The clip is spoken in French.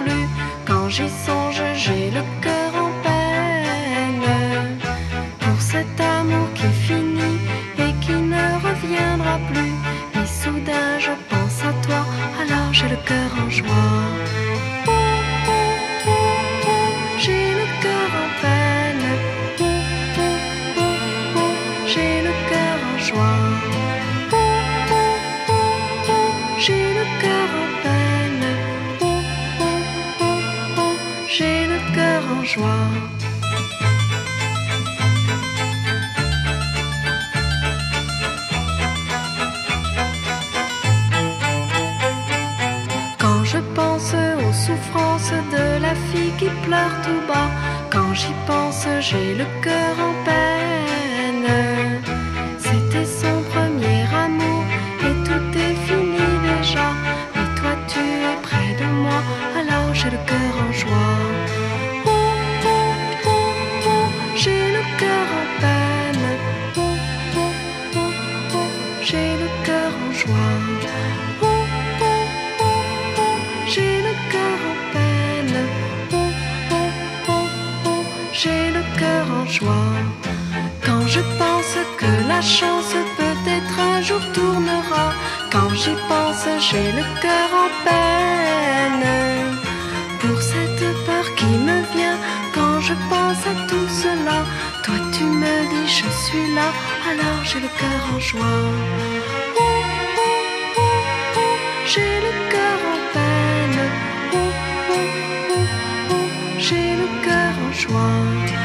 plus. Quand j'y songe, j'ai le cœur en peine pour cet amour qui finit et qui ne reviendra plus. Et soudain je pense à toi, alors j'ai le cœur en joie. J'ai le cœur en peine, j'ai le cœur en joie. J'ai le cœur en peine, j'ai le cœur en joie. Quand je pense aux souffrances de la fille qui pleure tout bas, quand j'y pense, j'ai le cœur en peine. C'était son premier amour et tout est fini déjà. Mais toi tu es près de moi, alors j'ai le cœur en joie. J'ai le cœur en peine, j'ai le cœur en joie. J'ai le cœur en peine, j'ai le cœur en joie. Quand je pense que la chance peut-être un jour tournera, quand j'y pense, j'ai le cœur en peine pour cette peur qui me vient quand je pense à tout cela. Toi tu me dis je suis là, alors j'ai le cœur en joie. J'ai le cœur en peine, j'ai le cœur en joie.